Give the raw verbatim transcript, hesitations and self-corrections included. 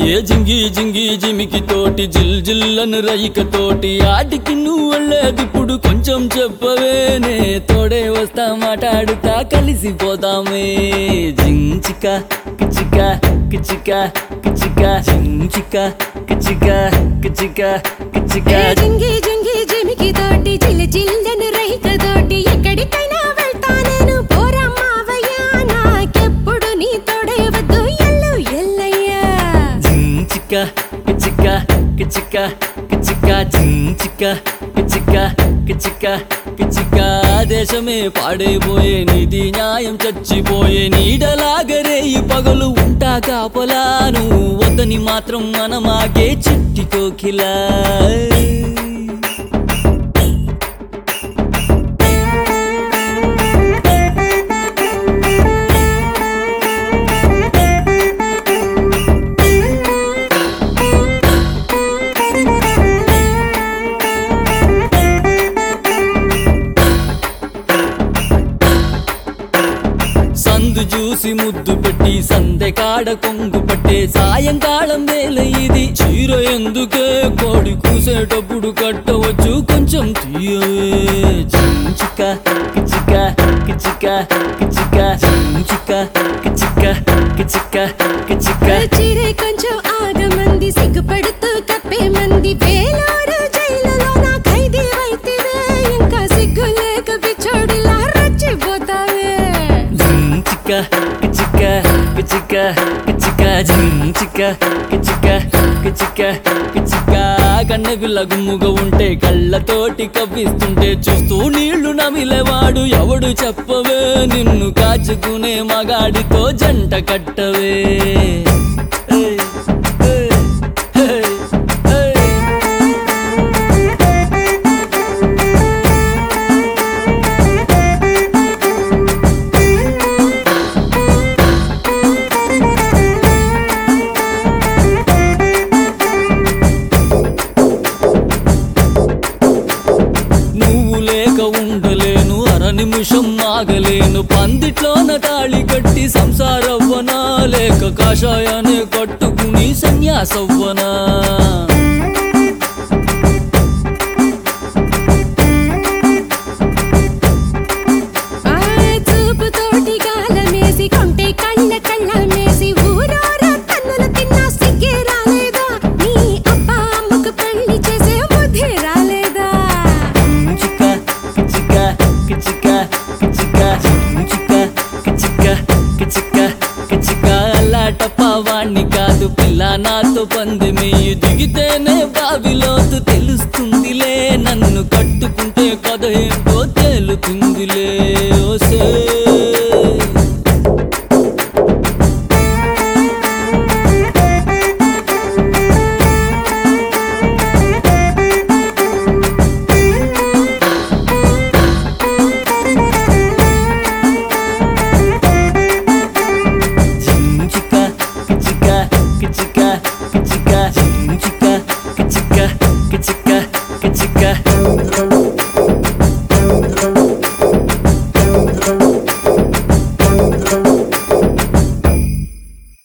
ఏ జింగి జింగి జిమికి తోటి జిల్ జిల్లను రైక తోటి ఆటికి నువ్వు వెళ్ళేదిప్పుడు కొంచెం చెప్పవేనే తోడే వస్తా మాట్లాడుతా కలిసిపోతామే జించిక కిచిక కిచిక కిచిక జించిక కిచిక కిచిక కిచిక జింగి జింగి జిమికి తోటి జిల్ జిల్లను రైక తోటి ఎక్కడికైనా వెళ్తా నేను పోరా మావయ్య నాకెప్పుడు నీ తోడే వద్దు ఎల్లు ఎల్లయ్యా జించిక కిచిక కిచిక కిచిక జించిక కిచిక కిచిక కిచిక దేశమే పాడైపోయే నీతి న్యాయం చచ్చిపోయే నీడలాగరే ఈ పగలు ఉంటా కాపలాను వద్దని మాత్రం మనమాగే చిట్టి కోకిలా సందు చూసి ముద్దు పెట్టి సందె కాడ కొంగు పట్టే సాయంకాలం వేళ ఇది చీర ఎందుకే కోడి కూసేటప్పుడు కట్టవచ్చు కొంచెం తీయవే జించిక కిచిక కిచిక కిచిక జించిక కిచిక కిచిక కిచిక చిరే కొంచెం ఆగమంది సిగ్గుపడుతూ కప్పే మంది వేలారు జైలులో నా ఖైదీ వైతివే ఇంకా సిగ్గు లేక పిచ్చోడిలా రచ్చిపోతావే జించిక కిచిక కిచిక కిచిక జించిక కిచిక కిచిక కిచిక కన్నె పిల్ల గుమ్ముగా ఉంటే కళ్ళతోటి కవ్విస్తుంటే చూస్తూ నీళ్లు నమిలేవాడు ఎవడు చెప్పవే నిన్ను కాచుకునే మగాడితో జంట కట్టవే ఏయ్, ఏయ్, ఏయ్, ఏయ్. నువ్వు లేక ఉండలేను అర నిమిషం ఆగలేను పందిట్లోన తాళి కట్టి సంసారవ్వనా లేక కాషాయాన్ని కట్టుకుని సన్యాసవ్వనా ఆ చూపు తోటి గాలమేసి కొంటే కళ్ళ కళ్ళమేసి ఊరారా కన్నుల తిన్నా సిగ్గే రాలేదా నీ అబ్బా అమ్మకు పెళ్లి చేసే బుద్ధి రాలేదా జించిక కిచిక కిచిక కిచిక జించిక కిచిక కిచిక కిచిక అల్లాటప్పవాణ్ణి కాదు పిల్ల నాతో పందెమేయు దిగితేనే బావిలోతు తెలుస్తుందిలే నన్ను కట్టుకుంటే కథ ఏంటో తేలుతుంది